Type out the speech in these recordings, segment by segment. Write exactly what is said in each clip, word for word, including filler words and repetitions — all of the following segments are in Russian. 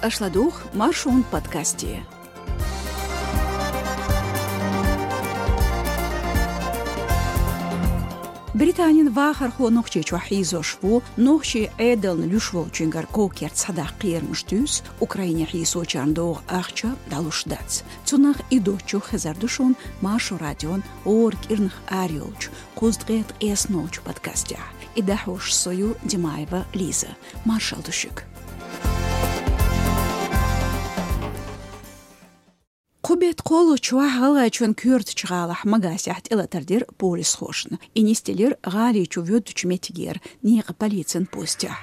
Ашладух маршун подкасте. بريطانيا واخر خو نوخشي حيزو شفو نوخشي ايدل نلوشو چنگر کوکر صداقير مشتوس اوكراينيا حيسو چاندوغ اخچا دالوش داц цунах идочу хезардушун маршу радион орг ирнх ариолч куздгет эснолч подкастя идахуш сою Димаева Лиза маршал душук Кубет колу чуахала чон кюрт чгалах магасяхт илатардир полис хошн. Инистелир гали чувёд чметигер ниq полицен постя.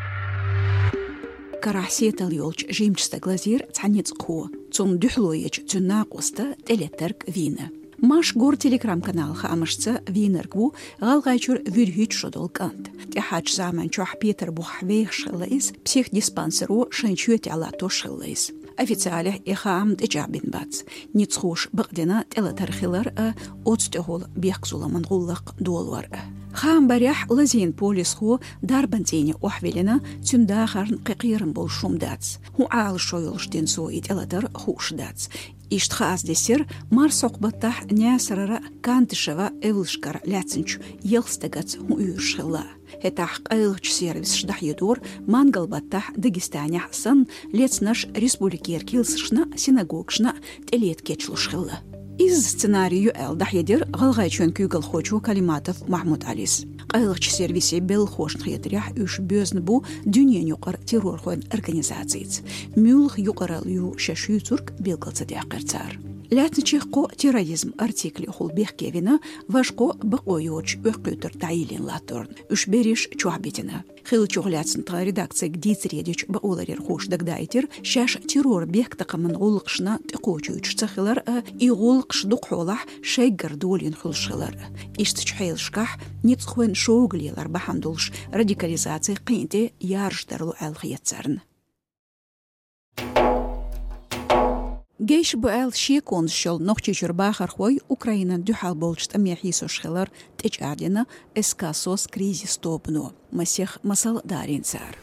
Карасетал ёлч жимчста глазир цанец ку. Цун духлоеч цуннақоста телетерк вина. Маш гор телеграм-канал хамашца винергву галгайчур вюрхич шодолкант. Тяхач заман чуах Питер бухвех шеллейс психдиспансеру шанчует алато шеллейс. Официально ихам тежабин бац. Ницхуш багдена телатархилар а отстехол бехкзуламан гуллак доллар. Хам барях лазин полис ху дарбантине охвелена цюндахарн қиқирн бол шумдац. Ху ал шойлштен со ителатар хуш дац. Иштхаз десер мар соқбаттах нясарара кантышева эвлшкар ляцинч елстагац ху юршхила. Хетах қайлыч сервис шдах юдор мангалбаттах Дагестане сан лецнаш республикер килсшна синагогшна телет кечлушхила. Из сценарию эл дахедер галгайчон кюгал хочу Калиматов Махмуд Алис. Қайлыч сервисе бел хошн хетрях үш бөзн бу дүние юқар террор хон организациец. Мюлх юқарал ю шашу турк белгалца дяқырцар. Лятнчихко терроризм артикли хул бехкевина вашко бақойоч өққютер таилин латорн. Үш бериш чуабетина. Хил чуғляцн та редакция гдицредич баоларер хош дагдайтер шаш террор бех тақамын ғулықшна тиқочуч цахилар и ғулықш дуқхолах шайгар долин хулшилар. Иштч хейлшках ницхуен шоуглилар бахандулш радикализация қинте ярштарлу алхиятсарн. Гейш буэл шекон шол нохчичур бахар хой Украина дюхал болчт амяхисо шхилар течадина эскасос кризис топно. Масех масал дарин цар.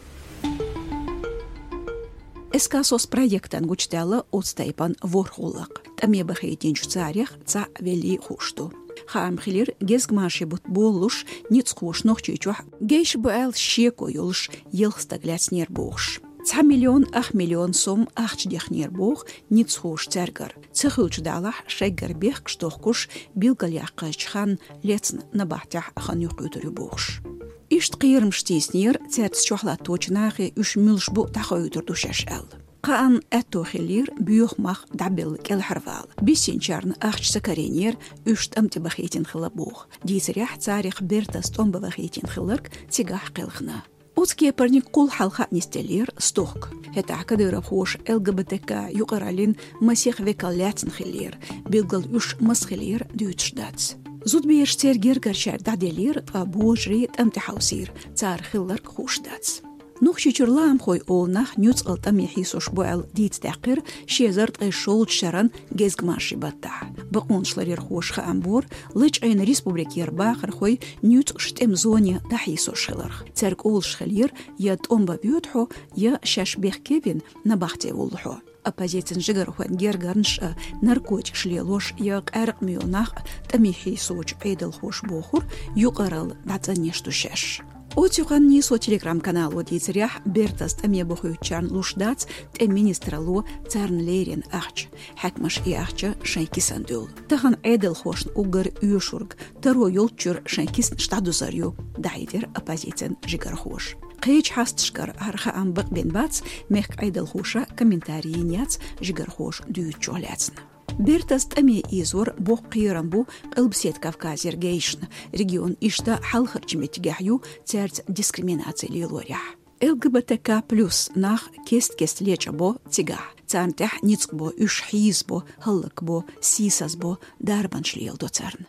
Эскасос проектан гучтала отстайпан ворхулак. Тамя бахейтинч царях ца вели хушту. Хаам хилир гезгмаши бут болуш ницхуш нохчичух. Гейш буэл шеко юлш елхстагляцнер бохш. Ца миллион ах миллион сом ахч дехнер бог ницхуш цергар. Цехулч далах шайгар бех кштохкуш билгалякачхан лецн набахтях хан юқютурю богш. Ишт қиырм штиснер церц чохла точнахи үш милш бу тахоютур душаш эл. Қаан әттохилир бүйохмах дабил келхарвал. Бисинчарн ахч сакаренер үшт амтибахетин хила бог. Дизрях царих бертас томбавахетин хиларк цигах келхна. Уцкие парник кул халха нестелир сток. Это акадыра хош ЛГБТК юqaralin масех векалятн хилир. Билгал уш масхилир дютшдац. Зудбеш цергер гаршар даделир а божри амтихаусир. Цар хиллар хушдац. Нухчичурлам хой олнах нюцал тамихисош буэл диц дақир шезарт эшол шаран гезгмаши бата. Бақоншларир хошха амбор лыч айн республикер бахар хой нюц штем зоне дахисош хиларх. Церк олш хилир я томба бютхо я шашбех кевин на бахте олхо. Оппозицион жигар хуан гергарнш наркотик шлелош як арq мионах тамихисоч эйдал хош бохур юqaral дацанешту шаш. Отюхан нисо телеграм-канал одицрях бертас таме бухуючан лушдац те министрало царн лерин ахч. Хакмаш и ахча шайкисандул. Тахан эдел хошн угар юшург. Таро юлчур шайкис штадузарю. Дайдер оппозицион жигар хош. Қейч хастшкар арха амбық бен бац мех эдел хоша комментарии няц жигар хош дүйчоляцна. Бертас таме изор бог қирамбу қылбсет Кавказер гейшн регион ишта халхарчметигахю церц дискриминации лилорях. ЛГБТК плюс нах кест-кест лечабо тига. Царнтях ницкбо ушхизбо халлакбо сисасбо дарбаншлил до царн.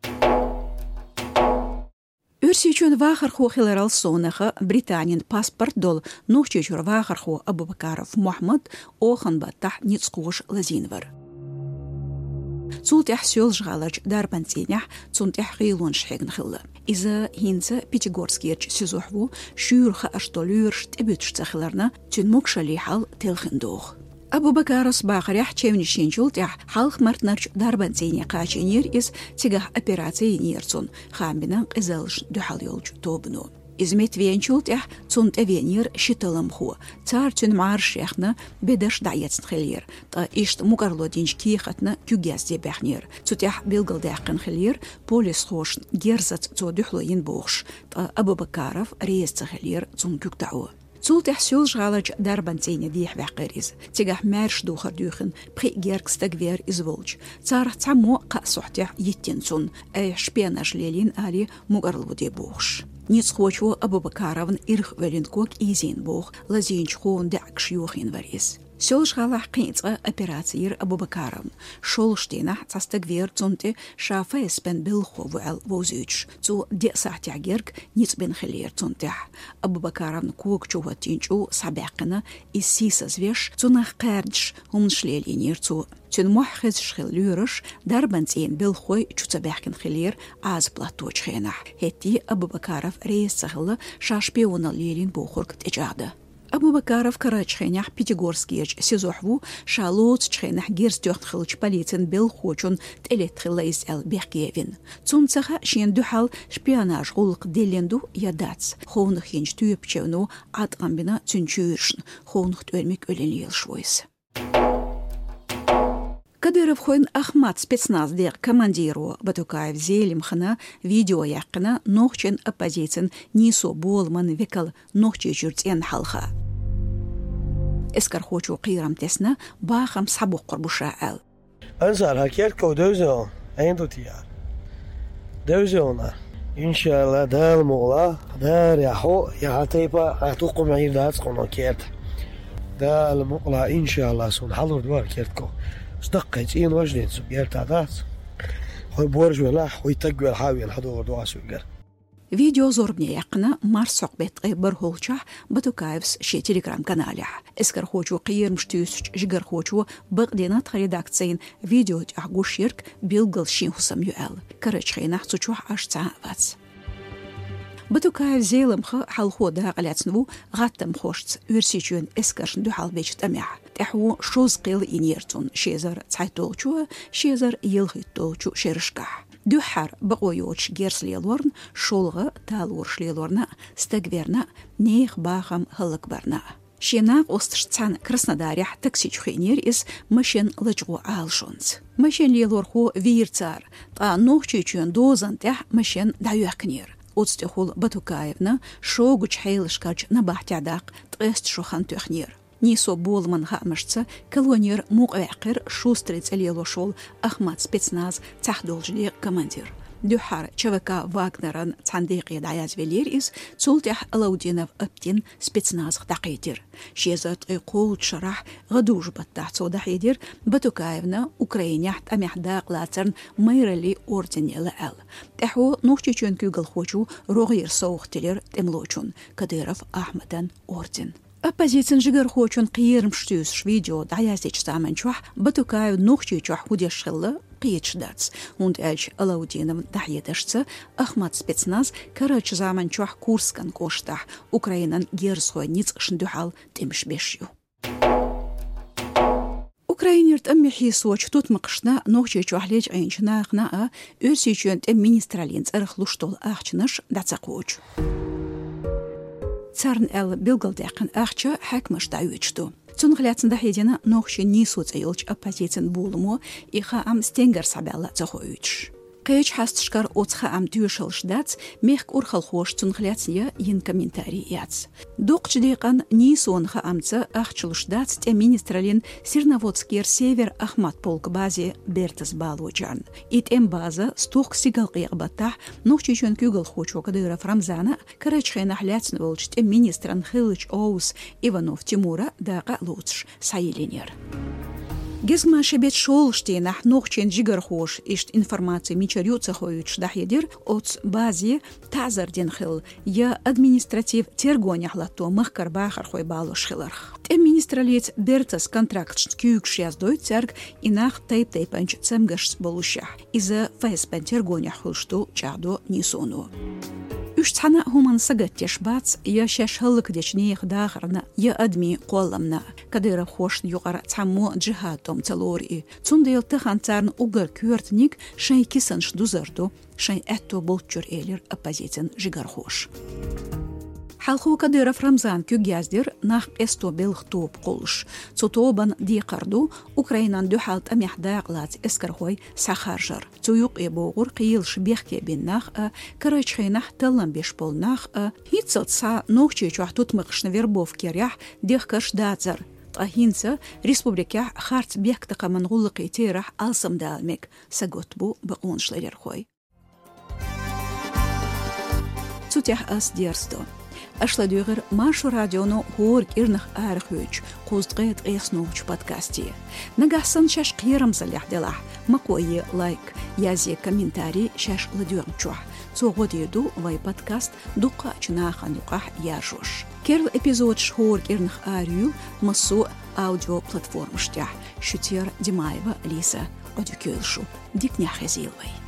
Үрсичун вахарху хиларал сонаха Британин паспорт дол нухчичур вахарху Абубакаров Мухаммад охан баттах ницкуш лазинвар. цултях сёлж галач дарбанцинях цунтях гилон шхегн хилла. Иза хинца Пятигорскирч сезохву шюрха аштолюрш тебютш цахиларна тюнмук шалихал телхендох. Абу Бакарас бахарях чевнишинчултях халх мартнарч дарбанцини каченир из тигах операции нирцун хамбина изалш духал ёлч тобну. Измет венчултях цунт эвенир шиталам ху цар тюн маршехна бедаш даяцн хилир та ишт мукарлодинч кихатна кюгязде бахнир цутях билгалдахкан хилир полис хош герзат цо духлоин бохш та Абу Бакаров рейс хилир цун кюктау цултях сёлж галач дарбанцини дих вахириз тигах марш духар духин при геркстагвер из волч цар цамо қасухтях yittинцун эй шпенаж лелин али мукарлоде бохш. Ниц хочу Абу Бакаровн ирх велинкок изин бог лазинч хон дакш юхин варис. Сёлж галах кинца операциир Абу Бакаровн. Шолштина цастагвер цунте шафа эспен билховел возюч. Цу де сахтягерк ниц бен хилер цунте. Абу Бакаровн кук чуватинчу сабякна и сиса звеш цунах кардш умшлелинир цу. Тюн мохез шхилюрш дарбанцин билхой чуцабяхкин хилер аз платоч хенах. Хети Абу Бакаров рейс сахла шашпиона лелин бохорк течада. Абу Бакаров карачхенях Пятигорскирч сезохву шалоц чхенах герстёхт хилч полицин бил хочун телет хилайс эл бехгевин. Цунцаха шен духал шпионаж гулк деленду ядац. Хонх хинч түйепчевну атгамбина цүнчүршн. Хонх төлмек ölenil швойс. Кадыров хойн Ахмат спецназ дер командиру Батукаев зелимхана видео яқына нохчен оппозицин нисо болман векал нохче жүртен халха. Эскар хочу қирам тесна бахам сабуқ құрбуша әл. Анзар хакерко дözön, эндутияр. Дözöна. Иншалла дал мола, дар яхо яхатайпа атуқу маир дац қоно керд. Дал мола иншалла сун халур двар кердко. استقيت إين وجدت سبيرت عدات خوي بورج ولا خوي تقوى الحاوي الحضور دواسو قر فيديو زوربني يقنا مارسوق بيت غيبر هولشح باتوكايفس شي تليجرام كانالح اسكر خوچو قير مشتوس جگر خوچو بقدينات ريداكسين فيديو تاغو شيرك بيلغل شين حسام يؤل كرچ خينا صوچو اش تعبات باتوكايف زيلمخ حلخو دا قلاتنو غاتم خوشت ورسيچون اسكرشن دو حال بيچ تمح تحو شوز قيل إنيرتون شيزر تايتولچو شيزر يلخيتولچو شيرشكح دو حر بقويوچ گيرس ليلورن شولغ تالورش ليلورنا стагверна нех бахам халыкбарна شيناق остшцан Краснодарях таксичхинер из машин лачгу алшонц машин лиелорху вирцар та нохчичун дозантах машин даюхкнер отстехул Батукаевна шогуч хейлшкач на бахтядак трест шохан тухнер Нисо болман хамашца колонир муqaqir шустриц элелошол Ахмат спецназ тахдолжли командир. Дюхар ЧВК Вагнеран цандеqi даяз велер из цултях Алаудинов аптин спецназ тaqetir. Шезат qol шарах гадуж баттах цодахидир Батукаевна Украинях тамяхдaq лацерн майрали орденела ал. Таху нухчичун күгл хочу рогир соухтилер темлочун Кадыров Ахмадан орден. Оппозицин жигер хочун қиерм штюс видео даяздеч саманчух Батукаев нухчичух худешхилла قيتشداتس und elch Алаудином дахьедашца Ахмат спецназ карач заманчух Курскан коштах Украинан герсхой ниц шндухал темшбешю. Украинерт аммихи соч тут мақшна нохчичух леч айнчнахна өрсичун тем министралин цархлуштол ахчнаш дацақоч. Царн эл билгалдақын ахча хакмаш даючту. Цунглятсында хедена нохче нисуц айылч оппозицин булму иха ам стенгер сабелла цохоюч. Кэч хастшкар оцха ам тюшалшдац мехк урхал хош цунглятсия ин комментарий яц. Докчдекан нисуонха амца ахчулшдац те министралин Сирноводскер север Ахмат полк базе Бертас Балуджан. Ит эм база стух сигалqi бата нохчичон күгл хочо Кадыров Рамзана карачхена хляцн волч те министран Хылыч Оус Иванов Тимура да галуч сайленер. Гезма шебет шолштенах нохчен жигархош ишт информации мичарюца хоюч дахедир от бази тазарден хил я административ тергоняхлато махкар бахар хой балош хиларх. Министралец Берцас контракт кюкш яздой церк инах тейп тейпанч цемгаш болуша из-за фэспен тергоняхлшту чадо нисону. Üştana human sagatteş bats ya şaşhılık deçneyх dağırna ya admi qolamna kadira xoş yuqara tsammo cihatom tsalori tsundel taxantsarn ugar kürtnik şay kisanş duzardu şay etto bolçur elir opposition jigar xoş Halxu Kadyrov Ramzan Kügyazdir nach esto belxtop qoluş. Çotoban diqardu Ukrainan duhalt amyahdaqlat eskarhoy saxarjar. Tsuyuq eboğur qiyil shbexke binnach karachxinah talan beshpolnach hitsotsa noqchi chuhtut maqshna verbovki ryah dexkarsh datzar. Tahinsa Respublika xarts bexta qamanğulqi tirah alsam dalmek sagotbu baqonshlerhoy. Tsutях as diersto. Ашладюгер Машу радиону хор кирнах архуч куздгет эснуч подкасти. Нагасан шаш қирам заляхделах. Макой лайк, язи комментарий шаш ладюрчуа. Цогодиду вай подкаст дука чунахан юках яжош. Керл эпизод шхор кирнах арю массу аудио платформ штях. Шутер Димаева Лиса Одюкюлшу. Дикняхезилвай.